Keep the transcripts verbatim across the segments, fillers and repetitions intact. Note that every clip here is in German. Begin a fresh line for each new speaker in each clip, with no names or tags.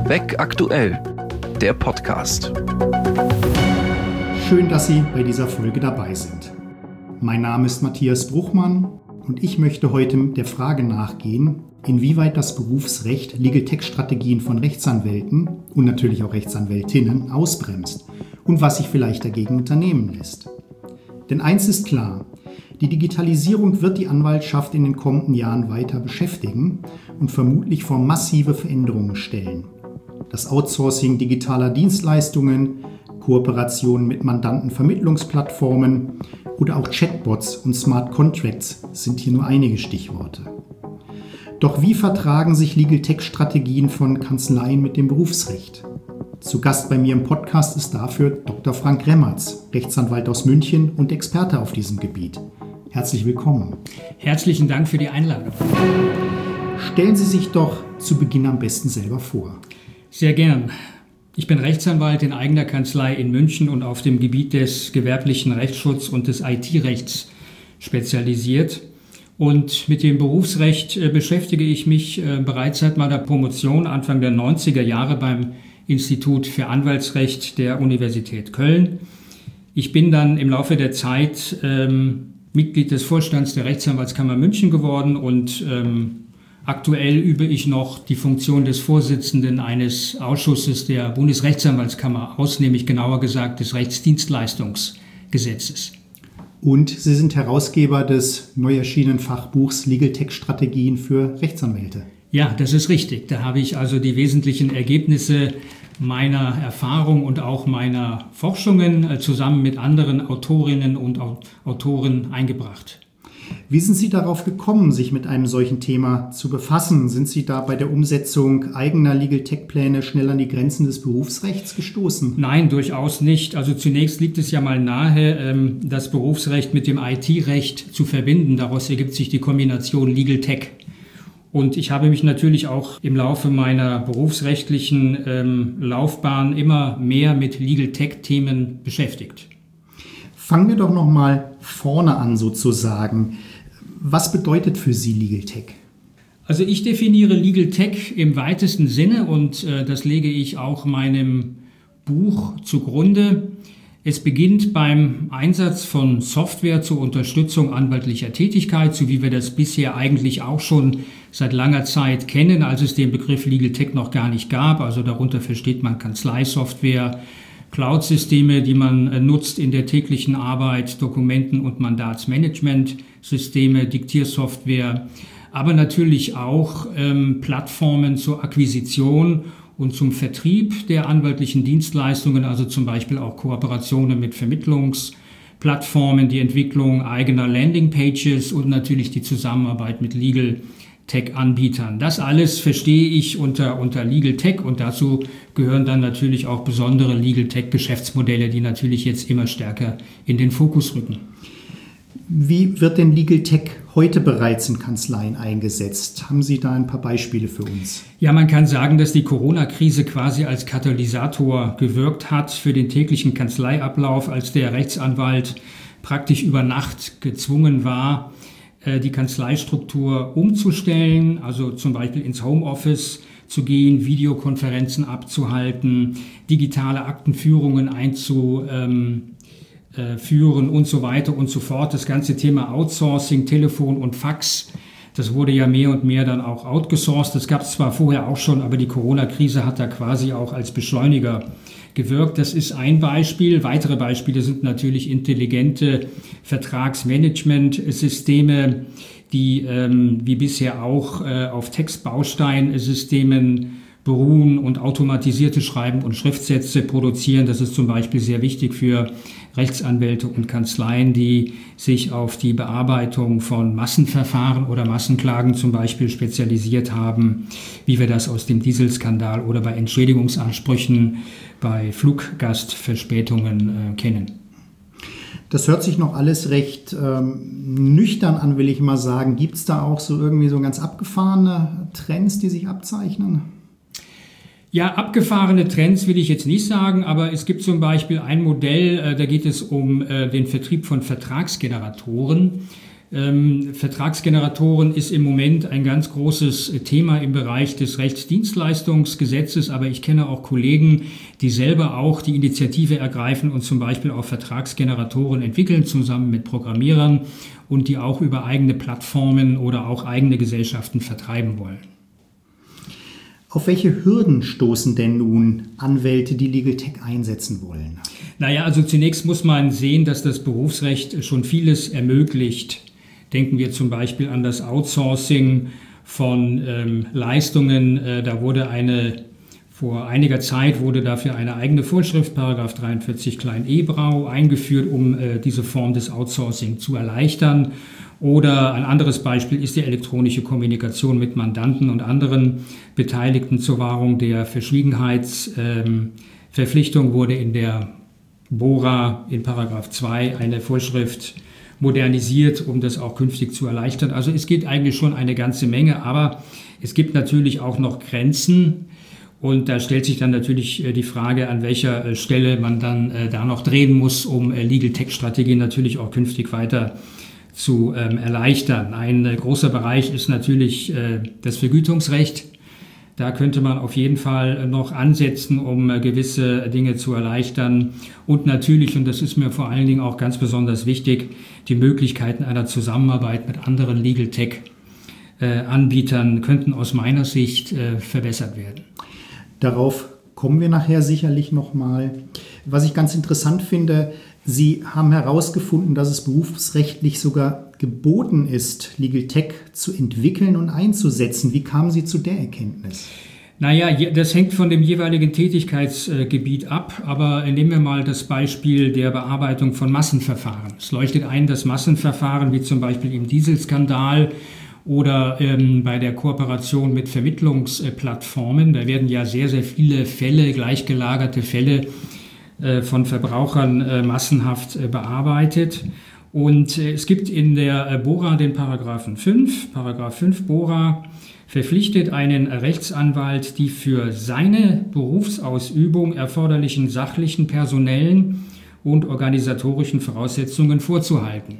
Weg aktuell, der Podcast.
Schön, dass Sie bei dieser Folge dabei sind. Mein Name ist Matthias Bruchmann und ich möchte heute der Frage nachgehen, inwieweit das Berufsrecht Legal-Tech-Strategien von Rechtsanwälten und natürlich auch Rechtsanwältinnen ausbremst und was sich vielleicht dagegen unternehmen lässt. Denn eins ist klar: Die Digitalisierung wird die Anwaltschaft in den kommenden Jahren weiter beschäftigen und vermutlich vor massive Veränderungen stellen. Das Outsourcing digitaler Dienstleistungen, Kooperationen mit Mandantenvermittlungsplattformen oder auch Chatbots und Smart Contracts sind hier nur einige Stichworte. Doch wie vertragen sich Legal-Tech-Strategien von Kanzleien mit dem Berufsrecht? Zu Gast bei mir im Podcast ist dafür Doktor Frank Remmerz, Rechtsanwalt aus München und Experte auf diesem Gebiet. Herzlich willkommen.
Herzlichen Dank für die Einladung.
Stellen Sie sich doch zu Beginn am besten selber vor.
Sehr gern. Ich bin Rechtsanwalt in eigener Kanzlei in München und auf dem Gebiet des gewerblichen Rechtsschutzes und des I T-Rechts spezialisiert. Und mit dem Berufsrecht äh, beschäftige ich mich äh, bereits seit meiner Promotion Anfang der neunziger Jahre beim Institut für Anwaltsrecht der Universität Köln. Ich bin dann im Laufe der Zeit ähm, Mitglied des Vorstands der Rechtsanwaltskammer München geworden und ähm, aktuell übe ich noch die Funktion des Vorsitzenden eines Ausschusses der Bundesrechtsanwaltskammer aus, nämlich genauer gesagt des Rechtsdienstleistungsgesetzes.
Und Sie sind Herausgeber des neu erschienenen Fachbuchs Legal-Tech-Strategien für Rechtsanwälte.
Ja, das ist richtig. Da habe ich also die wesentlichen Ergebnisse meiner Erfahrung und auch meiner Forschungen zusammen mit anderen Autorinnen und Autoren eingebracht.
Wie sind Sie darauf gekommen, sich mit einem solchen Thema zu befassen? Sind Sie da bei der Umsetzung eigener Legal-Tech-Pläne schnell an die Grenzen des Berufsrechts gestoßen?
Nein, durchaus nicht. Also zunächst liegt es ja mal nahe, das Berufsrecht mit dem I T-Recht zu verbinden. Daraus ergibt sich die Kombination Legal-Tech. Und ich habe mich natürlich auch im Laufe meiner berufsrechtlichen ähm, Laufbahn immer mehr mit Legal-Tech-Themen beschäftigt.
Fangen wir doch noch mal vorne an sozusagen. Was bedeutet für Sie Legal-Tech?
Also ich definiere Legal-Tech im weitesten Sinne und äh, das lege ich auch meinem Buch zugrunde. Es beginnt beim Einsatz von Software zur Unterstützung anwaltlicher Tätigkeit, so wie wir das bisher eigentlich auch schon seit langer Zeit kennen, als es den Begriff Legal Tech noch gar nicht gab. Also darunter versteht man Kanzleisoftware, Cloud-Systeme, die man nutzt in der täglichen Arbeit, Dokumenten- und Mandatsmanagementsysteme, Diktiersoftware, aber natürlich auch ähm, Plattformen zur Akquisition und zum Vertrieb der anwaltlichen Dienstleistungen, also zum Beispiel auch Kooperationen mit Vermittlungsplattformen, die Entwicklung eigener Landingpages und natürlich die Zusammenarbeit mit Legal-Tech-Anbietern. Das alles verstehe ich unter, unter Legal-Tech und dazu gehören dann natürlich auch besondere Legal-Tech-Geschäftsmodelle, die natürlich jetzt immer stärker in den Fokus rücken.
Wie wird denn Legal-Tech heute bereits in Kanzleien eingesetzt? Haben Sie da ein paar Beispiele für uns?
Ja, man kann sagen, dass die Corona-Krise quasi als Katalysator gewirkt hat für den täglichen Kanzleiablauf, als der Rechtsanwalt praktisch über Nacht gezwungen war, die Kanzleistruktur umzustellen, also zum Beispiel ins Homeoffice zu gehen, Videokonferenzen abzuhalten, digitale Aktenführungen einzuführen und so weiter und so fort. Das ganze Thema Outsourcing, Telefon und Fax, das wurde ja mehr und mehr dann auch outgesourced. Das gab es zwar vorher auch schon, aber die Corona-Krise hat da quasi auch als Beschleuniger gewirkt. Das ist ein Beispiel. Weitere Beispiele sind natürlich intelligente Vertragsmanagementsysteme, die ähm, wie bisher auch äh, auf Textbausteinsystemen beruhen und automatisierte Schreiben und Schriftsätze produzieren. Das ist zum Beispiel sehr wichtig für Rechtsanwälte und Kanzleien, die sich auf die Bearbeitung von Massenverfahren oder Massenklagen zum Beispiel spezialisiert haben, wie wir das aus dem Dieselskandal oder bei Entschädigungsansprüchen bei Fluggastverspätungen äh, kennen.
Das hört sich noch alles recht ähm, nüchtern an, will ich mal sagen. Gibt es da auch so irgendwie so ganz abgefahrene Trends, die sich abzeichnen?
Ja, abgefahrene Trends will ich jetzt nicht sagen, aber es gibt zum Beispiel ein Modell, äh, da geht es um äh, den Vertrieb von Vertragsgeneratoren. Ähm, Vertragsgeneratoren ist im Moment ein ganz großes Thema im Bereich des Rechtsdienstleistungsgesetzes, aber ich kenne auch Kollegen, die selber auch die Initiative ergreifen und zum Beispiel auch Vertragsgeneratoren entwickeln, zusammen mit Programmierern und die auch über eigene Plattformen oder auch eigene Gesellschaften vertreiben wollen.
Auf welche Hürden stoßen denn nun Anwälte, die Legal Tech einsetzen wollen?
Naja, also zunächst muss man sehen, dass das Berufsrecht schon vieles ermöglicht. Denken wir zum Beispiel an das Outsourcing von ähm, Leistungen. Äh, da wurde eine, vor einiger Zeit wurde dafür eine eigene Vorschrift, Paragraph dreiundvierzig klein e Brau, eingeführt, um äh, diese Form des Outsourcing zu erleichtern. Oder ein anderes Beispiel ist die elektronische Kommunikation mit Mandanten und anderen Beteiligten zur Wahrung der Verschwiegenheitsverpflichtung. Ähm, wurde in der BORA in Paragraph zwei eine Vorschrift modernisiert, um das auch künftig zu erleichtern. Also es geht eigentlich schon eine ganze Menge, aber es gibt natürlich auch noch Grenzen. Und da stellt sich dann natürlich die Frage, an welcher Stelle man dann da noch drehen muss, um Legal Tech Strategien natürlich auch künftig weiter zu ähm, erleichtern. Ein äh, großer Bereich ist natürlich äh, das Vergütungsrecht. Da könnte man auf jeden Fall noch ansetzen, um äh, gewisse Dinge zu erleichtern. Und natürlich, und das ist mir vor allen Dingen auch ganz besonders wichtig, die Möglichkeiten einer Zusammenarbeit mit anderen Legal Tech äh, Anbietern könnten aus meiner Sicht äh, verbessert werden.
Darauf kommen wir nachher sicherlich nochmal. Was ich ganz interessant finde, Sie haben herausgefunden, dass es berufsrechtlich sogar geboten ist, Legal Tech zu entwickeln und einzusetzen. Wie kamen Sie zu der Erkenntnis?
Naja, das hängt von dem jeweiligen Tätigkeitsgebiet ab, aber nehmen wir mal das Beispiel der Bearbeitung von Massenverfahren. Es leuchtet ein, dass Massenverfahren, wie zum Beispiel im Dieselskandal oder ähm, bei der Kooperation mit Vermittlungsplattformen, da werden ja sehr, sehr viele Fälle, gleichgelagerte Fälle von Verbrauchern äh, massenhaft äh, bearbeitet. Und äh, es gibt in der äh, BORA den Paragraphen fünf. Paragraph fünf BORA verpflichtet einen Rechtsanwalt, die für seine Berufsausübung erforderlichen sachlichen, personellen und organisatorischen Voraussetzungen vorzuhalten.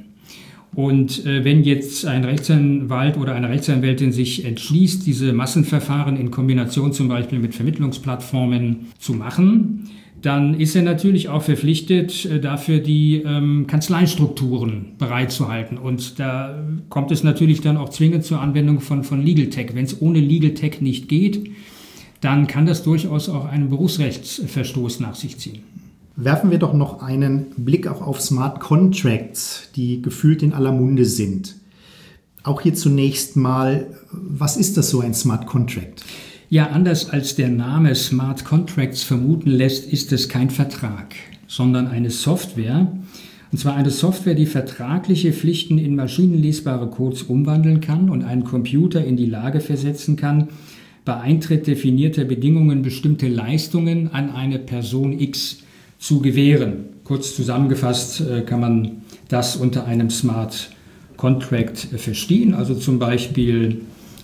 Und äh, wenn jetzt ein Rechtsanwalt oder eine Rechtsanwältin sich entschließt, diese Massenverfahren in Kombination zum Beispiel mit Vermittlungsplattformen zu machen, dann ist er natürlich auch verpflichtet, dafür die ähm, Kanzleistrukturen bereitzuhalten. Und da kommt es natürlich dann auch zwingend zur Anwendung von, von Legal Tech. Wenn es ohne Legal Tech nicht geht, dann kann das durchaus auch einen Berufsrechtsverstoß nach sich ziehen.
Werfen wir doch noch einen Blick auch auf Smart Contracts, die gefühlt in aller Munde sind. Auch hier zunächst mal, was ist das so, ein Smart Contract?
Ja, anders als der Name Smart Contracts vermuten lässt, ist es kein Vertrag, sondern eine Software. Und zwar eine Software, die vertragliche Pflichten in maschinenlesbare Codes umwandeln kann und einen Computer in die Lage versetzen kann, bei Eintritt definierter Bedingungen bestimmte Leistungen an eine Person X zu gewähren. Kurz zusammengefasst kann man das unter einem Smart Contract verstehen, also zum Beispiel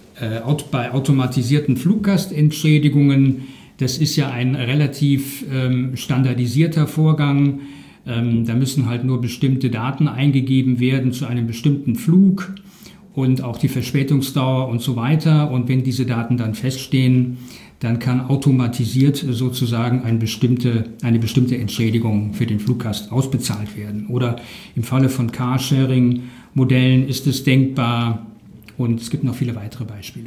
bei automatisierten Fluggastentschädigungen. Das ist ja ein relativ ähm, standardisierter Vorgang. Ähm, da müssen halt nur bestimmte Daten eingegeben werden zu einem bestimmten Flug und auch die Verspätungsdauer und so weiter. Und wenn diese Daten dann feststehen, dann kann automatisiert sozusagen eine bestimmte, eine bestimmte Entschädigung für den Fluggast ausbezahlt werden. Oder im Falle von Carsharing-Modellen ist es denkbar. Und es gibt noch viele weitere Beispiele.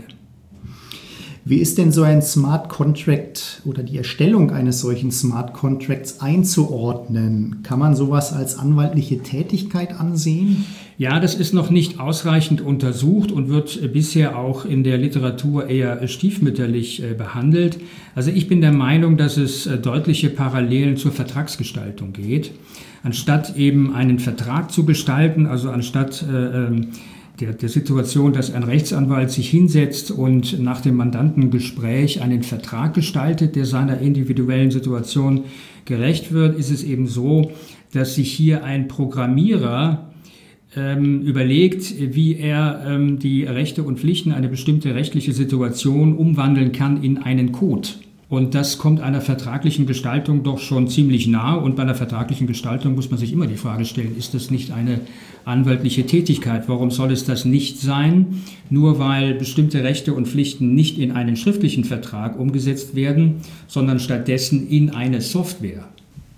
Wie ist denn so ein Smart Contract oder die Erstellung eines solchen Smart Contracts einzuordnen? Kann man sowas als anwaltliche Tätigkeit ansehen?
Ja, das ist noch nicht ausreichend untersucht und wird bisher auch in der Literatur eher stiefmütterlich behandelt. Also ich bin der Meinung, dass es deutliche Parallelen zur Vertragsgestaltung geht. Anstatt eben einen Vertrag zu gestalten, also anstatt äh, Der, der Situation, dass ein Rechtsanwalt sich hinsetzt und nach dem Mandantengespräch einen Vertrag gestaltet, der seiner individuellen Situation gerecht wird, ist es eben so, dass sich hier ein Programmierer ähm, überlegt, wie er ähm, die Rechte und Pflichten, eine bestimmte rechtliche Situation umwandeln kann in einen Code. Und das kommt einer vertraglichen Gestaltung doch schon ziemlich nah. Und bei einer vertraglichen Gestaltung muss man sich immer die Frage stellen, ist das nicht eine anwaltliche Tätigkeit? Warum soll es das nicht sein? Nur weil bestimmte Rechte und Pflichten nicht in einen schriftlichen Vertrag umgesetzt werden, sondern stattdessen in eine Software.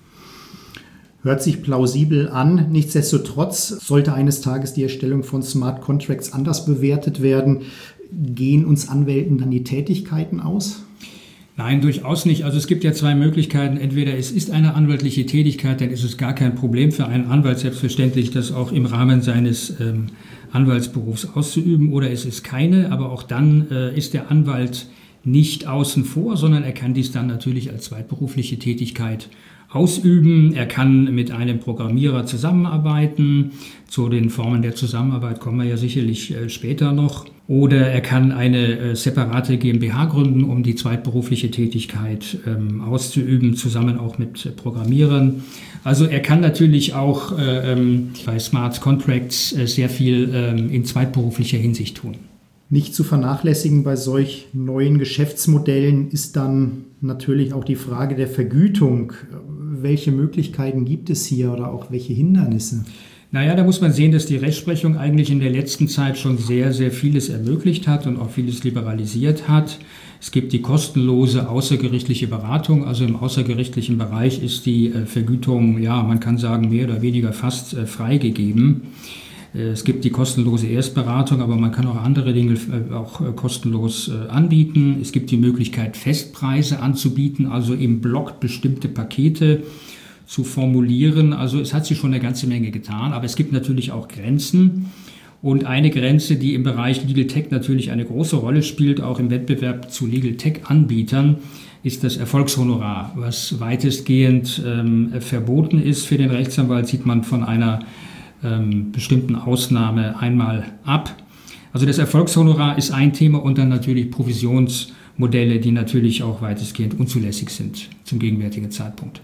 Hört sich plausibel an. Nichtsdestotrotz sollte eines Tages die Erstellung von Smart Contracts anders bewertet werden. Gehen uns Anwälten dann die Tätigkeiten aus?
Nein, durchaus nicht. Also es gibt ja zwei Möglichkeiten. Entweder es ist eine anwaltliche Tätigkeit, dann ist es gar kein Problem für einen Anwalt, selbstverständlich das auch im Rahmen seines ähm, Anwaltsberufs auszuüben, oder es ist keine. Aber auch dann äh, ist der Anwalt nicht außen vor, sondern er kann dies dann natürlich als zweitberufliche Tätigkeit ausüben. Er kann mit einem Programmierer zusammenarbeiten. Zu den Formen der Zusammenarbeit kommen wir ja sicherlich äh, später noch. Oder er kann eine äh, separate GmbH gründen, um die zweitberufliche Tätigkeit ähm, auszuüben, zusammen auch mit Programmierern. Also er kann natürlich auch äh, ähm, bei Smart Contracts äh, sehr viel ähm, in zweitberuflicher Hinsicht tun.
Nicht zu vernachlässigen bei solch neuen Geschäftsmodellen ist dann natürlich auch die Frage der Vergütung. Welche Möglichkeiten gibt es hier oder auch welche Hindernisse?
Naja, da muss man sehen, dass die Rechtsprechung eigentlich in der letzten Zeit schon sehr, sehr vieles ermöglicht hat und auch vieles liberalisiert hat. Es gibt die kostenlose außergerichtliche Beratung. Also im außergerichtlichen Bereich ist die äh, Vergütung, ja, man kann sagen, mehr oder weniger fast äh, freigegeben. Äh, es gibt die kostenlose Erstberatung, aber man kann auch andere Dinge äh, auch äh, kostenlos äh, anbieten. Es gibt die Möglichkeit, Festpreise anzubieten, also im Block bestimmte Pakete zu formulieren. Also es hat sich schon eine ganze Menge getan, aber es gibt natürlich auch Grenzen. Und eine Grenze, die im Bereich Legal Tech natürlich eine große Rolle spielt, auch im Wettbewerb zu Legal Tech-Anbietern, ist das Erfolgshonorar, was weitestgehend ähm, verboten ist für den Rechtsanwalt, sieht man von einer ähm, bestimmten Ausnahme einmal ab. Also das Erfolgshonorar ist ein Thema und dann natürlich Provisionsmodelle, die natürlich auch weitestgehend unzulässig sind zum gegenwärtigen Zeitpunkt.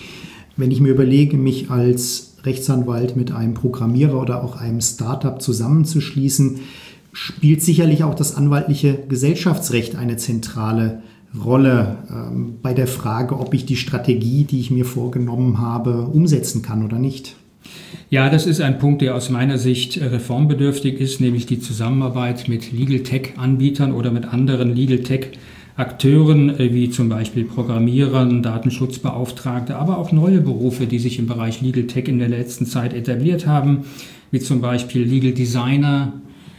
Wenn ich mir überlege, mich als Rechtsanwalt mit einem Programmierer oder auch einem Startup zusammenzuschließen, spielt sicherlich auch das anwaltliche Gesellschaftsrecht eine zentrale Rolle ähm, bei der Frage, ob ich die Strategie, die ich mir vorgenommen habe, umsetzen kann oder nicht.
Ja, das ist ein Punkt, der aus meiner Sicht reformbedürftig ist, nämlich die Zusammenarbeit mit Legal Tech-Anbietern oder mit anderen Legal Tech-Anbietern. Akteuren wie zum Beispiel Programmierern, Datenschutzbeauftragte, aber auch neue Berufe, die sich im Bereich Legal Tech in der letzten Zeit etabliert haben, wie zum Beispiel Legal Designer,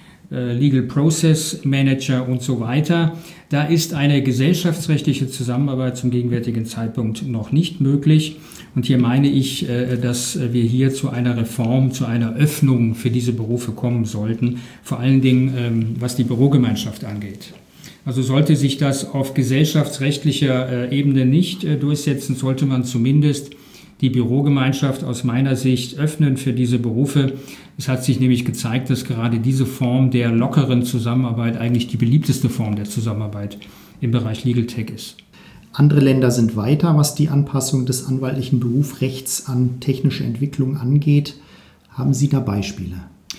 Legal Process Manager und so weiter. Da ist eine gesellschaftsrechtliche Zusammenarbeit zum gegenwärtigen Zeitpunkt noch nicht möglich. Und hier meine ich, dass wir hier zu einer Reform, zu einer Öffnung für diese Berufe kommen sollten, vor allen Dingen was die Bürogemeinschaft angeht. Also sollte sich das auf gesellschaftsrechtlicher Ebene nicht durchsetzen, sollte man zumindest die Bürogemeinschaft aus meiner Sicht öffnen für diese Berufe. Es hat sich nämlich gezeigt, dass gerade diese Form der lockeren Zusammenarbeit eigentlich die beliebteste Form der Zusammenarbeit im Bereich Legal Tech ist.
Andere Länder sind weiter, was die Anpassung des anwaltlichen Berufsrechts an technische Entwicklung angeht. Haben Sie da Beispiele?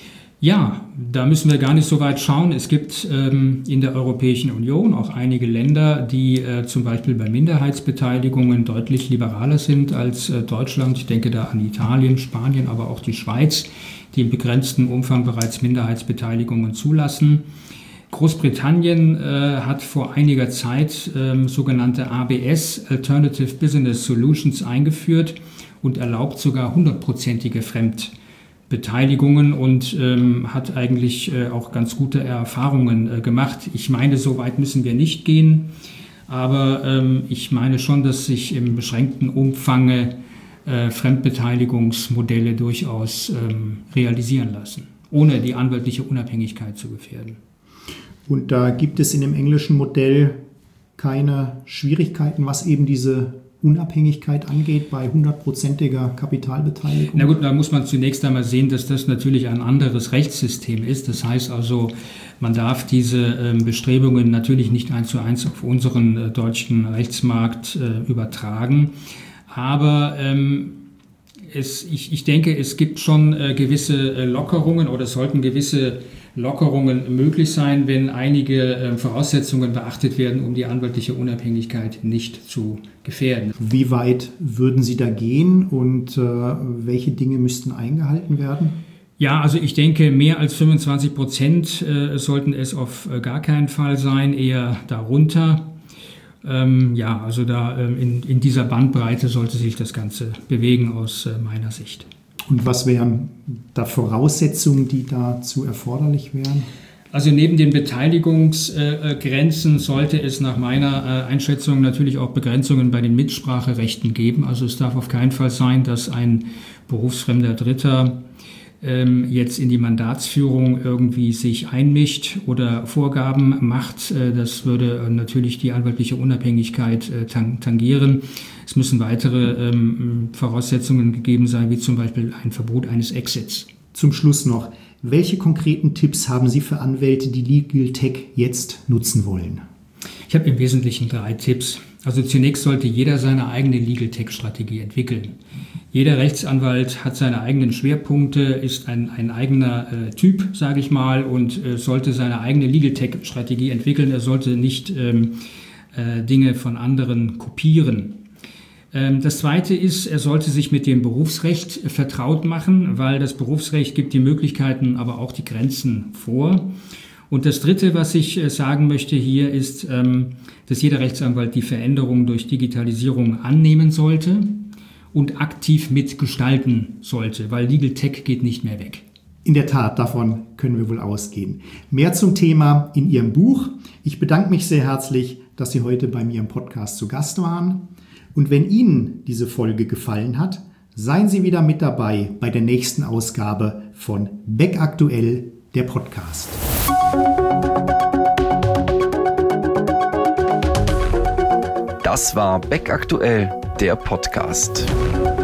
Ja, da müssen wir gar nicht so weit schauen. Es gibt ähm, in der Europäischen Union auch einige Länder, die äh, zum Beispiel bei Minderheitsbeteiligungen deutlich liberaler sind als äh, Deutschland. Ich denke da an Italien, Spanien, aber auch die Schweiz, die im begrenzten Umfang bereits Minderheitsbeteiligungen zulassen. Großbritannien äh, hat vor einiger Zeit äh, sogenannte A B S, Alternative Business Solutions, eingeführt und erlaubt sogar hundertprozentige Fremd Beteiligungen und ähm, hat eigentlich äh, auch ganz gute Erfahrungen äh, gemacht. Ich meine, so weit müssen wir nicht gehen, aber ähm, ich meine schon, dass sich im beschränkten Umfang äh, Fremdbeteiligungsmodelle durchaus ähm, realisieren lassen, ohne die anwaltliche Unabhängigkeit zu gefährden.
Und da gibt es in dem englischen Modell keine Schwierigkeiten, was eben diese Unabhängigkeit angeht bei hundertprozentiger Kapitalbeteiligung?
Na gut, da muss man zunächst einmal sehen, dass das natürlich ein anderes Rechtssystem ist. Das heißt also, man darf diese äh, Bestrebungen natürlich nicht eins zu eins auf unseren äh, deutschen Rechtsmarkt äh, übertragen. Aber ähm, es, ich, ich denke, es gibt schon äh, gewisse äh, Lockerungen oder es sollten gewisse Lockerungen möglich sein, wenn einige äh, Voraussetzungen beachtet werden, um die anwaltliche Unabhängigkeit nicht zu gefährden.
Wie weit würden Sie da gehen und äh, welche Dinge müssten eingehalten werden?
Ja, also ich denke, mehr als fünfundzwanzig Prozent äh, sollten es auf äh, gar keinen Fall sein, eher darunter. Ähm, ja, also da ähm, in, in dieser Bandbreite sollte sich das Ganze bewegen aus äh, meiner Sicht.
Und was wären da Voraussetzungen, die dazu erforderlich wären?
Also neben den Beteiligungsgrenzen äh, sollte es nach meiner äh, Einschätzung natürlich auch Begrenzungen bei den Mitspracherechten geben. Also es darf auf keinen Fall sein, dass ein berufsfremder Dritter ähm, jetzt in die Mandatsführung irgendwie sich einmischt oder Vorgaben macht. Äh, das würde äh, natürlich die anwaltliche Unabhängigkeit äh, tang- tangieren. Es müssen weitere ähm, Voraussetzungen gegeben sein, wie zum Beispiel ein Verbot eines Exits.
Zum Schluss noch, welche konkreten Tipps haben Sie für Anwälte, die Legal Tech jetzt nutzen wollen?
Ich habe im Wesentlichen drei Tipps. Also zunächst sollte jeder seine eigene Legal Tech Strategie entwickeln. Jeder Rechtsanwalt hat seine eigenen Schwerpunkte, ist ein, ein eigener äh, Typ, sage ich mal, und äh, sollte seine eigene Legal Tech Strategie entwickeln. Er sollte nicht ähm, äh, Dinge von anderen kopieren. Das Zweite ist, er sollte sich mit dem Berufsrecht vertraut machen, weil das Berufsrecht gibt die Möglichkeiten, aber auch die Grenzen vor. Und das Dritte, was ich sagen möchte hier, ist, dass jeder Rechtsanwalt die Veränderung durch Digitalisierung annehmen sollte und aktiv mitgestalten sollte, weil Legal Tech geht nicht mehr weg.
In der Tat, davon können wir wohl ausgehen. Mehr zum Thema in Ihrem Buch. Ich bedanke mich sehr herzlich, dass Sie heute bei mir im Podcast zu Gast waren. Und wenn Ihnen diese Folge gefallen hat, seien Sie wieder mit dabei bei der nächsten Ausgabe von Beck Aktuell, der Podcast.
Das war Beck Aktuell, der Podcast.